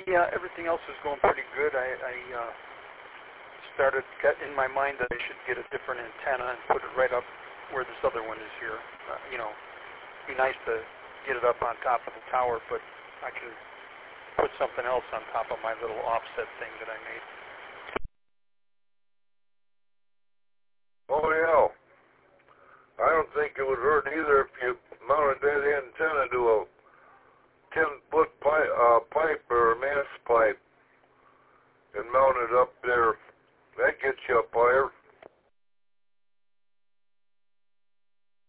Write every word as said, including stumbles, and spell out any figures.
Yeah, everything else is going pretty good. I, I uh, started got in my mind that I should get a different antenna and put it right up where this other one is here. Uh, you know, it'd be nice to get it up on top of the tower, but I can put something else on top of my little offset thing that I made.